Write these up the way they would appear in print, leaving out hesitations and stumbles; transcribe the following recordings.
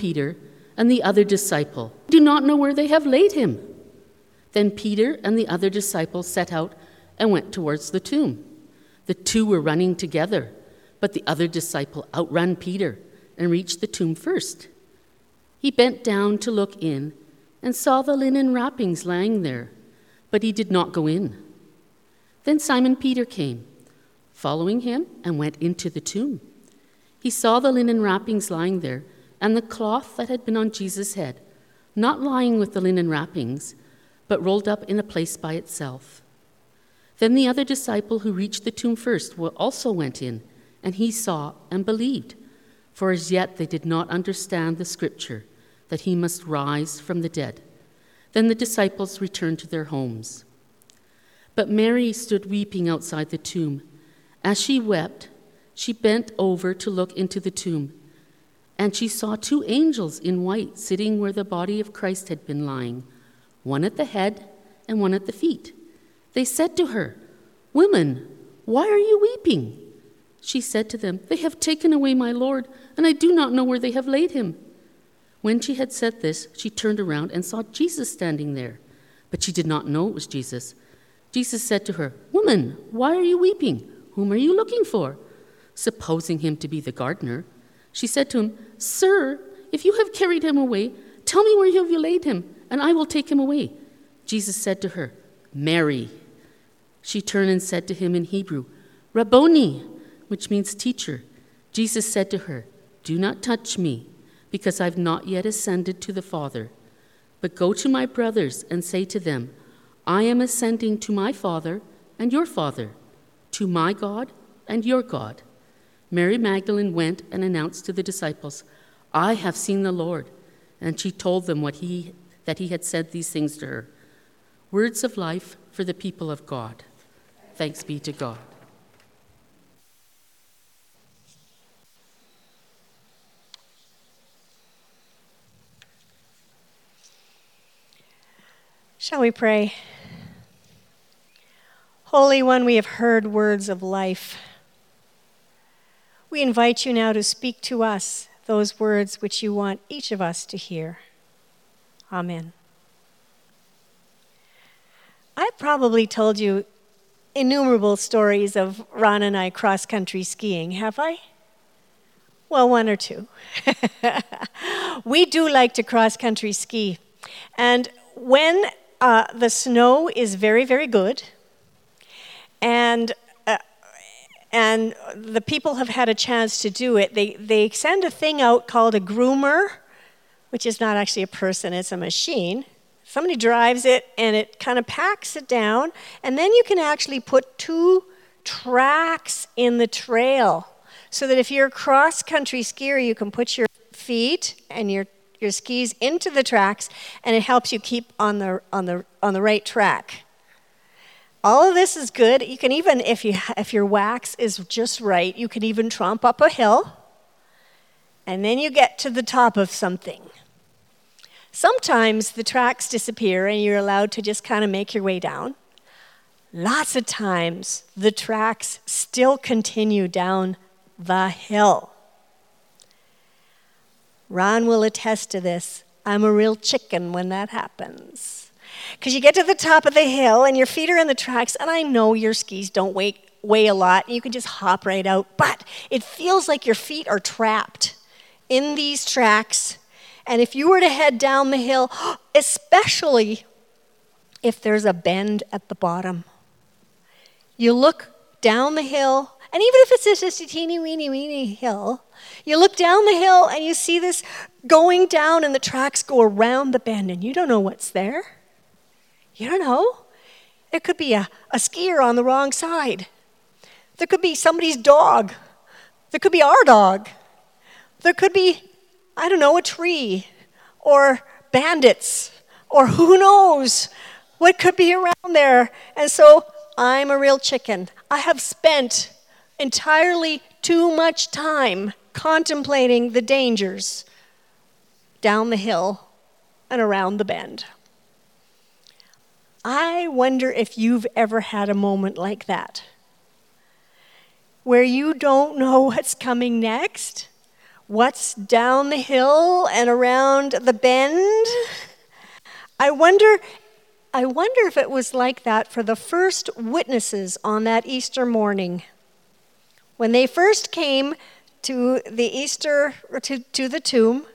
Peter and the other disciple, "Do not know where they have laid him." Then Peter and the other disciple set out and went towards the tomb. The two were running together, but the other disciple outran Peter and reached the tomb first. He bent down to look in and saw the linen wrappings lying there, but he did not go in. Then Simon Peter came, following him, and went into the tomb. He saw the linen wrappings lying there, and the cloth that had been on Jesus' head, not lying with the linen wrappings, but rolled up in a place by itself. Then the other disciple who reached the tomb first also went in, and he saw and believed, for as yet they did not understand the scripture, that he must rise from the dead. Then the disciples returned to their homes. But Mary stood weeping outside the tomb. As she wept, she bent over to look into the tomb, and she saw two angels in white sitting where the body of Christ had been lying, one at the head and one at the feet. They said to her, "Woman, why are you weeping?" She said to them, "They have taken away my Lord, and I do not know where they have laid him." When she had said this, she turned around and saw Jesus standing there, but she did not know it was Jesus. Jesus said to her, "Woman, why are you weeping? Whom are you looking for?" Supposing him to be the gardener, she said to him, "Sir, if you have carried him away, tell me where you have laid him, and I will take him away." Jesus said to her, "Mary." She turned and said to him in Hebrew, "Rabboni," which means teacher. Jesus said to her, "Do not touch me, because I've not yet ascended to the Father. But go to my brothers and say to them, I am ascending to my Father and your Father, to my God and your God." Mary Magdalene went and announced to the disciples, "I have seen the Lord." And she told them that he had said these things to her. Words of life for the people of God. Thanks be to God. Shall we pray? Holy One, we have heard words of life. We invite you now to speak to us those words which you want each of us to hear. Amen. I've probably told you innumerable stories of Ron and I cross-country skiing, have I? Well, one or two. We do like to cross-country ski. And when the snow is very, very good, and the people have had a chance to do it, they send a thing out called a groomer, which is not actually a person, it's a machine. Somebody drives it, and it kind of packs it down, and then you can actually put two tracks in the trail, so that if you're a cross-country skier, you can put your feet and your skis into the tracks, and it helps you keep on the right track. All of this is good. You can even, if your wax is just right, you can even tromp up a hill, and then you get to the top of something. Sometimes the tracks disappear, and you're allowed to just kind of make your way down. Lots of times, the tracks still continue down the hill. Ron will attest to this. I'm a real chicken when that happens. Because you get to the top of the hill and your feet are in the tracks, and I know your skis don't weigh a lot, and you can just hop right out, but it feels like your feet are trapped in these tracks. And if you were to head down the hill, especially if there's a bend at the bottom, you look down the hill, and even if it's just a teeny weeny hill, you look down the hill and you see this going down, and the tracks go around the bend, and you don't know what's there. You don't know. There could be a skier on the wrong side. There could be somebody's dog. There could be our dog. There could be, I don't know, a tree or bandits or who knows what could be around there. And so I'm a real chicken. I have spent entirely too much time contemplating the dangers down the hill and around the bend. I wonder if you've ever had a moment like that, where you don't know what's coming next, What's down the hill and around the bend? I wonder if it was like that for the first witnesses on that Easter morning. When they first came to the tomb,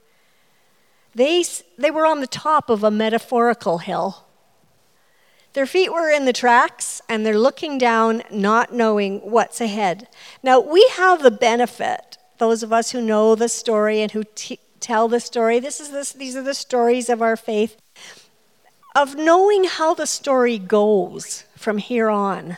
they were on the top of a metaphorical hill. Their feet were in the tracks, and they're looking down, not knowing what's ahead. Now, we have the benefit, those of us who know the story and who tell the story, these are the stories of our faith, of knowing how the story goes from here on.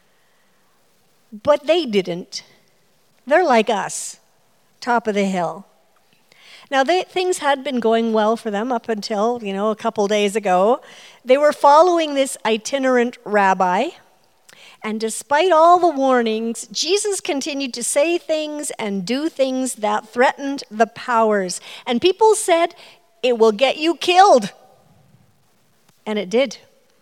But they didn't. They're like us, top of the hill. Now, things had been going well for them up until, a couple days ago. They were following this itinerant rabbi, and despite all the warnings, Jesus continued to say things and do things that threatened the powers. And people said, "It will get you killed." And it did.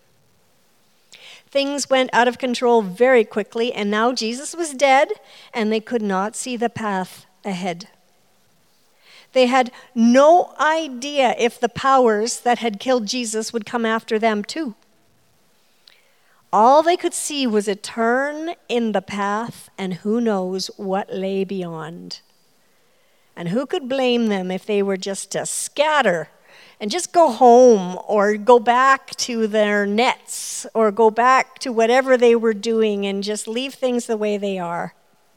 Things went out of control very quickly, and now Jesus was dead, and they could not see the path ahead. They had no idea if the powers that had killed Jesus would come after them too. All they could see was a turn in the path, and who knows what lay beyond. And who could blame them if they were just to scatter and just go home or go back to their nets or go back to whatever they were doing and just leave things the way they are?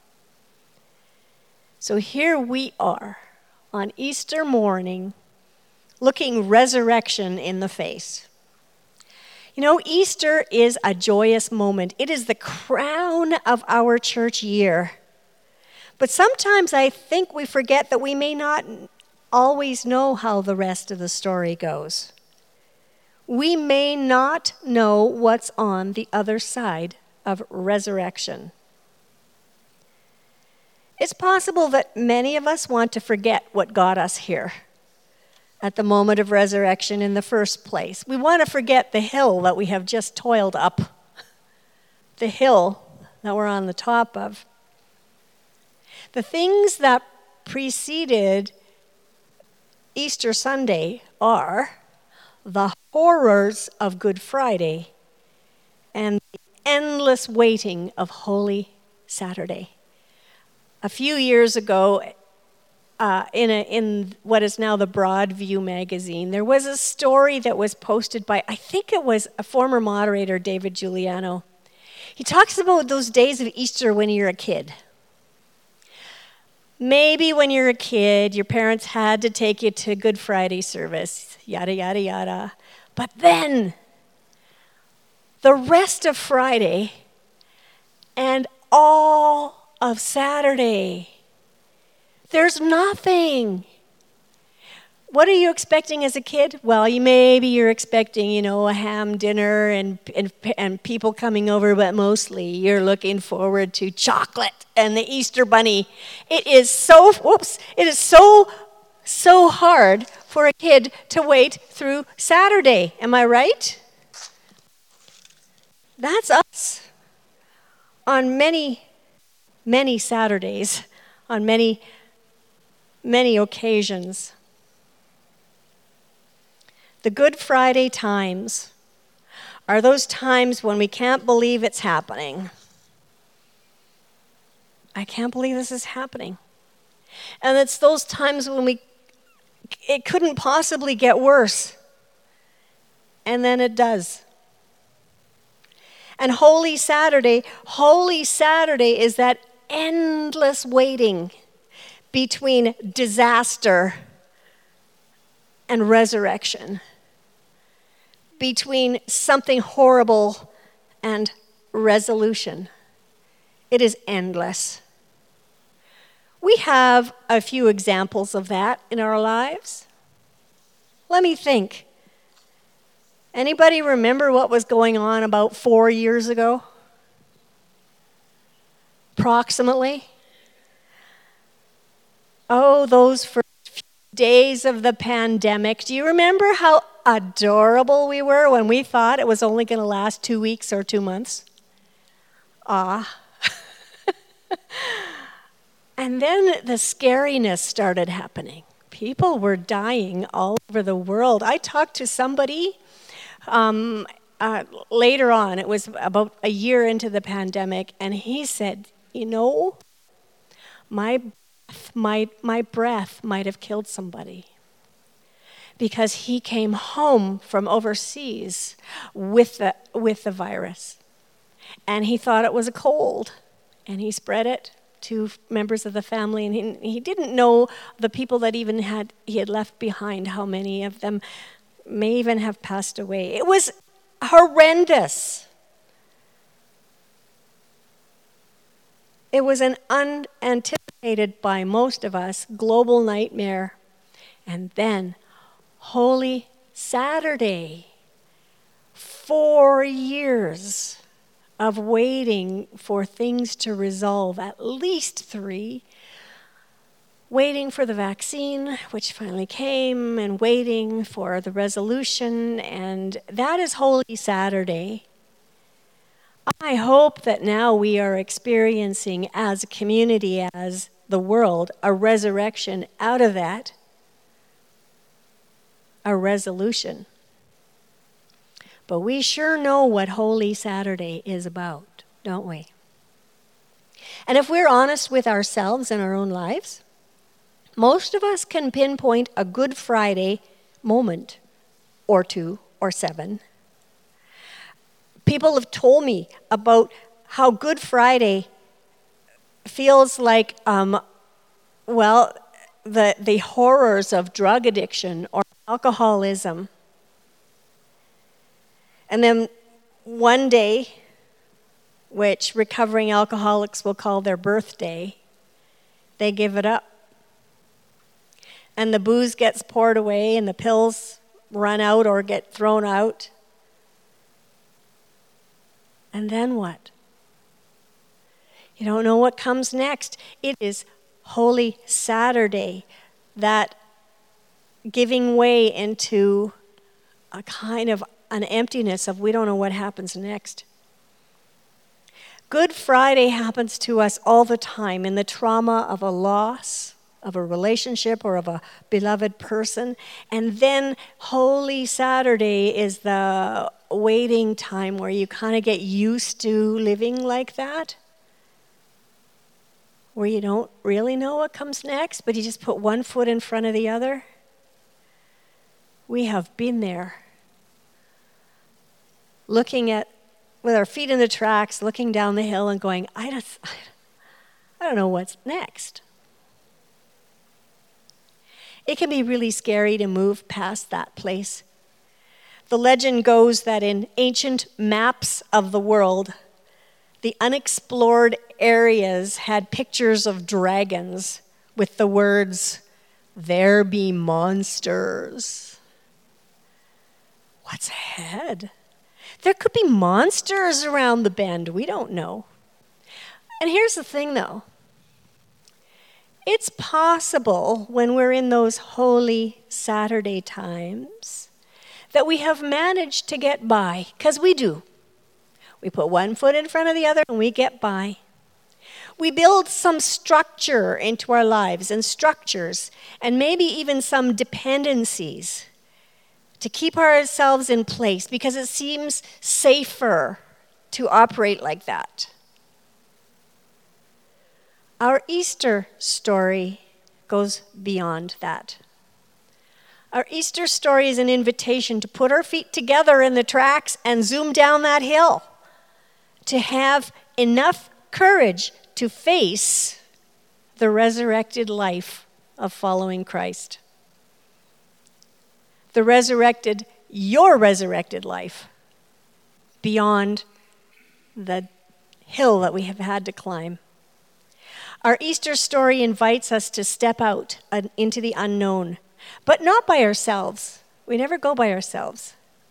So here we are on Easter morning, looking resurrection in the face. Easter is a joyous moment. It is the crown of our church year. But sometimes I think we forget that we may not always know how the rest of the story goes. We may not know what's on the other side of resurrection. It's possible that many of us want to forget what got us here at the moment of resurrection in the first place. We want to forget the hill that we have just toiled up, the hill that we're on the top of. The things that preceded Easter Sunday are the horrors of Good Friday and the endless waiting of Holy Saturday. A few years ago, in what is now the Broadview magazine, there was a story that was posted by, I think it was a former moderator, David Giuliano. He talks about those days of Easter when you're a kid. Maybe when you're a kid, your parents had to take you to Good Friday service, yada, yada, yada. But then, the rest of Friday and all of Saturday, there's nothing. What are you expecting as a kid? Well, maybe you're expecting, a ham dinner and people coming over, but mostly you're looking forward to chocolate and the Easter bunny. It is so hard for a kid to wait through Saturday. Am I right? That's us. On many Saturdays, on many occasions. The Good Friday times are those times when we can't believe it's happening. I can't believe this is happening. And it's those times when it couldn't possibly get worse. And then it does. And Holy Saturday is that endless waiting between disaster and resurrection, between something horrible and resolution. It is endless. We have a few examples of that in our lives. Let me think. Anybody remember what was going on about 4 years ago? Approximately. Oh, those first few days of the pandemic. Do you remember how adorable we were when we thought it was only going to last 2 weeks or 2 months? And then the scariness started happening. People were dying all over the world. I talked to somebody later on, it was about a year into the pandemic, and he said, my breath might have killed somebody. Because he came home from overseas with the virus. And he thought it was a cold. And he spread it to members of the family. And he didn't know the people that he had left behind, how many of them may even have passed away. It was horrendous. It was an unanticipated by most of us global nightmare. And then Holy Saturday, 4 years of waiting for things to resolve, at least 3, waiting for the vaccine, which finally came, and waiting for the resolution, and that is Holy Saturday. I hope that now we are experiencing as a community, as the world, a resurrection out of that. A resolution. But we sure know what Holy Saturday is about, don't we? And if we're honest with ourselves and our own lives, most of us can pinpoint a Good Friday moment or 2 or 7. People have told me about how Good Friday feels like, the horrors of drug addiction or alcoholism. And then one day, which recovering alcoholics will call their birthday, they give it up. And the booze gets poured away and the pills run out or get thrown out. And then what? You don't know what comes next. It is Holy Saturday, that giving way into a kind of an emptiness of we don't know what happens next. Good Friday happens to us all the time in the trauma of a loss, of a relationship, or of a beloved person. And then Holy Saturday is the waiting time where you kind of get used to living like that, where you don't really know what comes next, but you just put one foot in front of the other. We have been there, looking at, with our feet in the tracks, looking down the hill and going, I don't know what's next. It can be really scary to move past that place. The legend goes that in ancient maps of the world, the unexplored areas had pictures of dragons with the words, "There be monsters." What's ahead? There could be monsters around the bend. We don't know. And here's the thing, though. It's possible when we're in those Holy Saturday times that we have managed to get by, because we do. We put one foot in front of the other and we get by. We build some structure into our lives and structures, and maybe even some dependencies to keep ourselves in place because it seems safer to operate like that. Our Easter story goes beyond that. Our Easter story is an invitation to put our feet together in the tracks and zoom down that hill, to have enough courage to face the resurrected life of following Christ. Your resurrected life beyond the hill that we have had to climb. Our Easter story invites us to step out into the unknown, but not by ourselves. We never go by ourselves.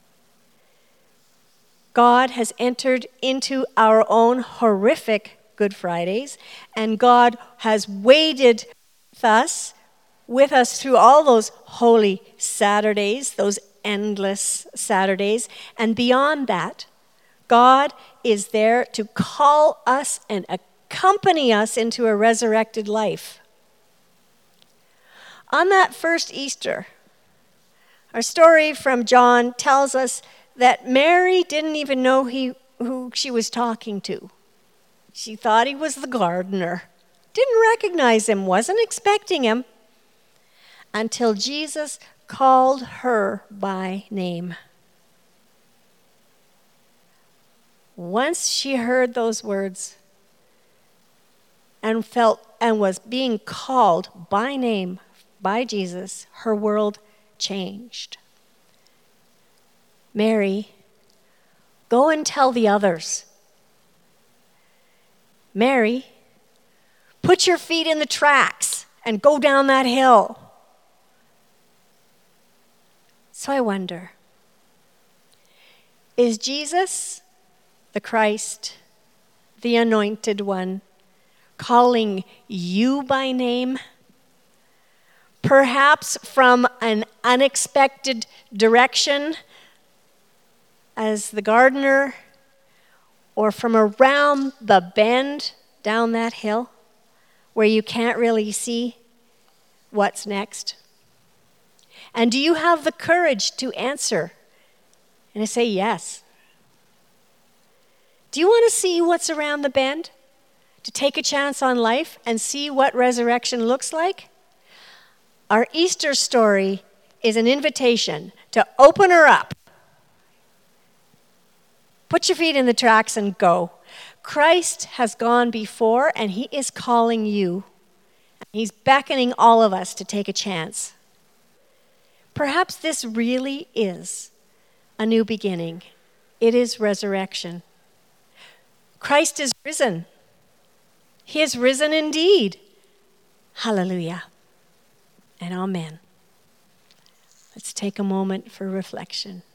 God has entered into our own horrific Good Fridays, and God has waited with us through all those Holy Saturdays, those endless Saturdays, and beyond that, God is there to call us and accompany us into a resurrected life. On that first Easter, our story from John tells us that Mary didn't even know who she was talking to. She thought he was the gardener. Didn't recognize him, wasn't expecting him, until Jesus called her by name. Once she heard those words and was being called by name by Jesus, her world changed. Mary, go and tell the others. Mary, put your feet in the tracks and go down that hill. So I wonder, is Jesus, the Christ, the Anointed One, calling you by name? Perhaps from an unexpected direction as the gardener, or from around the bend down that hill where you can't really see what's next? And do you have the courage to answer and to say yes? Do you want to see what's around the bend? To take a chance on life and see what resurrection looks like? Our Easter story is an invitation to open her up. Put your feet in the tracks and go. Christ has gone before, and he is calling you. He's beckoning all of us to take a chance. Perhaps this really is a new beginning. It is resurrection. Christ is risen. He is risen indeed. Hallelujah and amen. Let's take a moment for reflection.